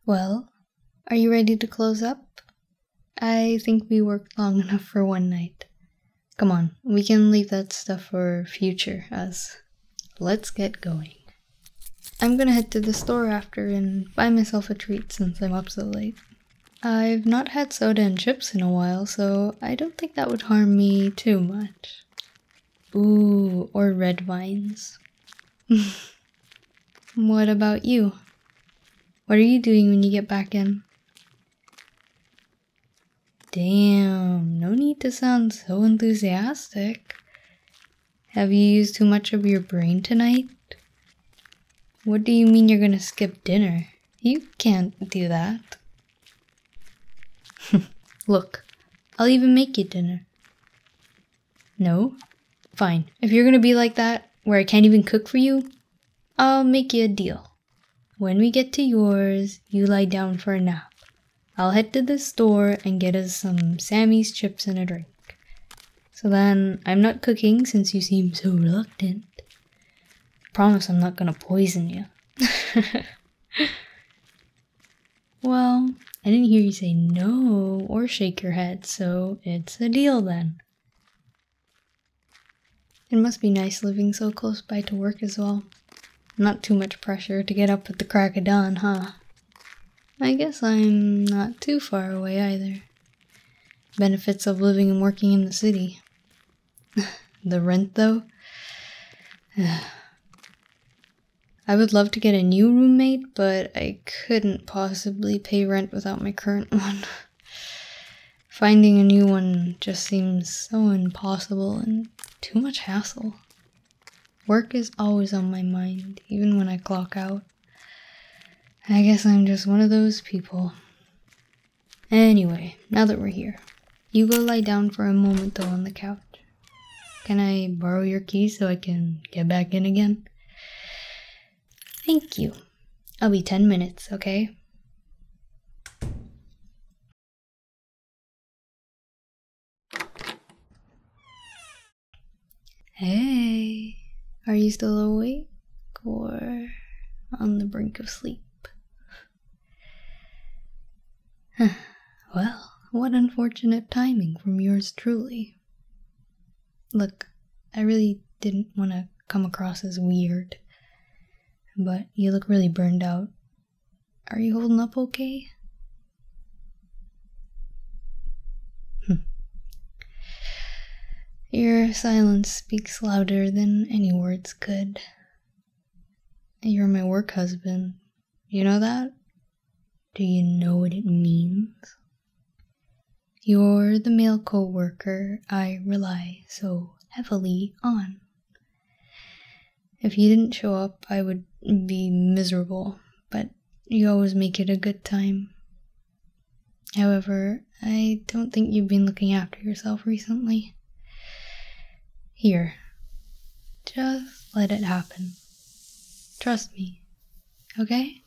Well, are you ready to close up? I think we worked long enough for one night. Come on, we can leave that stuff for future us. Let's get going. I'm gonna head to the store after and buy myself a treat since I'm up so late. I've not had soda and chips in a while, so I don't think that would harm me too much. Ooh, or red vines. What about you? What are you doing when you get back in? Damn, no need to sound so enthusiastic. Have you used too much of your brain tonight? What do you mean you're gonna skip dinner? You can't do that. Look, I'll even make you dinner. No? Fine. If you're gonna be like that, where I can't even cook for you, I'll make you a deal. When we get to yours, you lie down for a nap. I'll head to the store and get us some Sammy's chips and a drink. So then, I'm not cooking since you seem so reluctant. Promise I'm not gonna poison you. Well, I didn't hear you say no or shake your head, so it's a deal then. It must be nice living so close by to work as well. Not too much pressure to get up at the crack of dawn, huh? I guess I'm not too far away either. Benefits of living and working in the city. The rent, though? I would love to get a new roommate, but I couldn't possibly pay rent without my current one. Finding a new one just seems so impossible and too much hassle. Work is always on my mind, even when I clock out. I guess I'm just one of those people. Anyway, now that we're here, you go lie down for a moment though on the couch. Can I borrow your keys so I can get back in again? Thank you. I'll be 10 minutes, okay? Hey, are you still awake or on the brink of sleep? Well, what unfortunate timing from yours truly. Look, I really didn't want to come across as weird, but you look really burned out. Are you holding up okay? Your silence speaks louder than any words could. You're my work husband. You know that? Do you know what it means? You're the male co-worker I rely so heavily on. If you didn't show up, I would be miserable, but you always make it a good time. However, I don't think you've been looking after yourself recently. Here, just let it happen. Trust me, okay?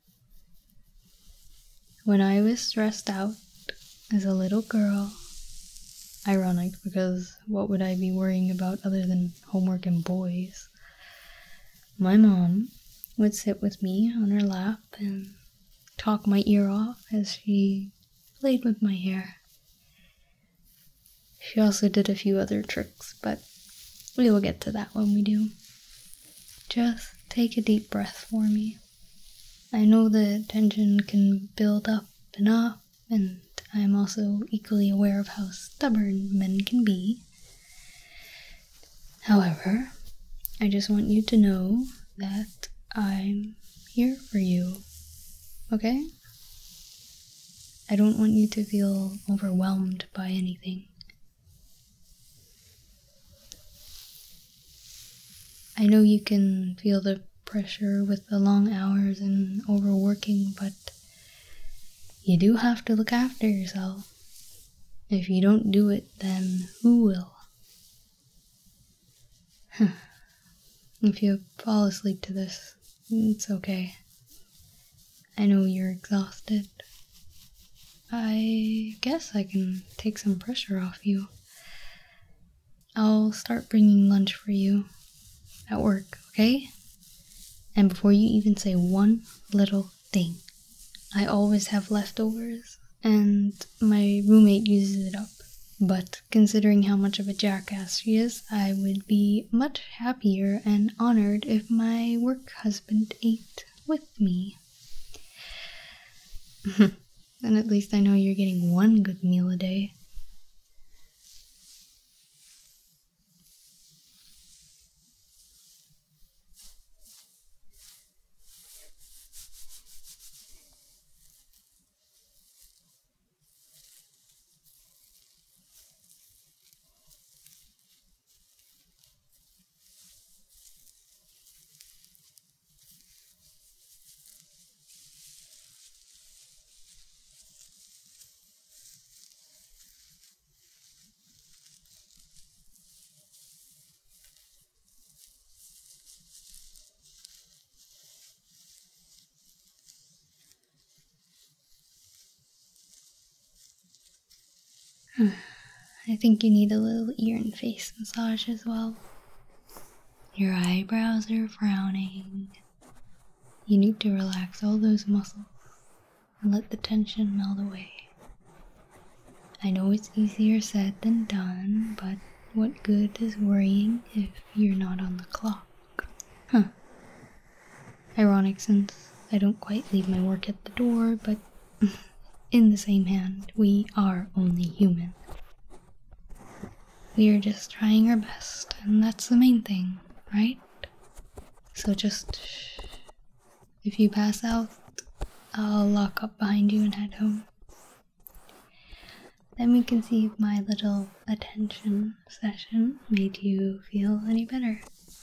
When I was stressed out as a little girl, ironic because what would I be worrying about other than homework and boys? My mom would sit with me on her lap and talk my ear off as she played with my hair. She also did a few other tricks, but we will get to that when we do. Just take a deep breath for me. I know the tension can build up and up, and I'm also equally aware of how stubborn men can be. However, I just want you to know that I'm here for you, okay? I don't want you to feel overwhelmed by anything. I know you can feel the pressure with the long hours and overworking, but you do have to look after yourself. If you don't do it, then who will? If you fall asleep to this, it's okay. I know you're exhausted. I guess I can take some pressure off you. I'll start bringing lunch for you at work, okay? And before you even say one little thing, I always have leftovers, and my roommate uses it up. But considering how much of a jackass she is, I would be much happier and honored if my work husband ate with me. Then at least I know you're getting one good meal a day. I think you need a little ear and face massage as well. Your eyebrows are frowning. You need to relax all those muscles and let the tension melt away. I know it's easier said than done, but what good is worrying if you're not on the clock? Huh. Ironic since I don't quite leave my work at the door, but in the same hand, we are only human. We are just trying our best, and that's the main thing, right? So just shh. If you pass out, I'll lock up behind you and head home. Then we can see if my little attention session made you feel any better.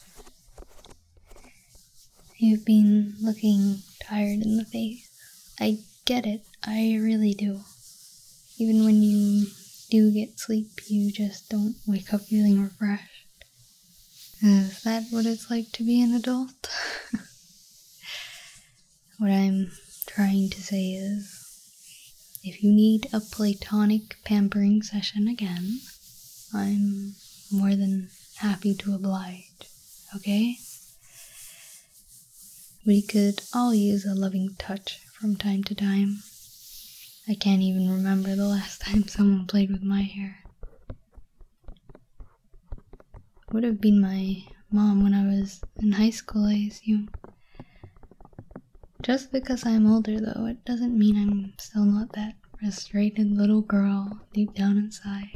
You've been looking tired in the face. I get it, I really do. Even when you do get sleep, you just don't wake up feeling refreshed. Is that what it's like to be an adult? What I'm trying to say is, if you need a platonic pampering session again, I'm more than happy to oblige, okay? We could all use a loving touch from time to time. I can't even remember the last time someone played with my hair. It would have been my mom when I was in high school, I assume. Just because I'm older, though, it doesn't mean I'm still not that frustrated little girl deep down inside.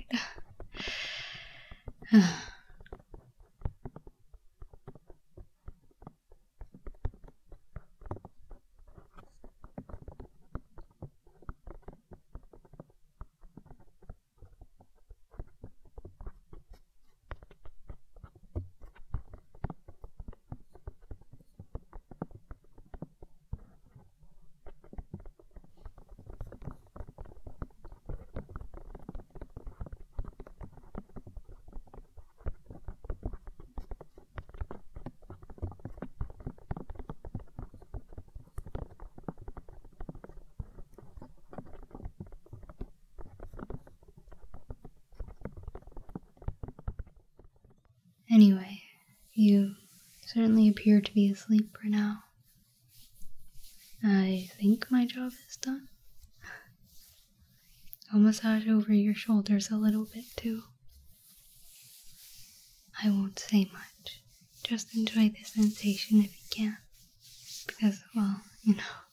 Anyway, you certainly appear to be asleep for now. I think my job is done. I'll massage over your shoulders a little bit too. I won't say much. Just enjoy the sensation if you can. Because, well, you know,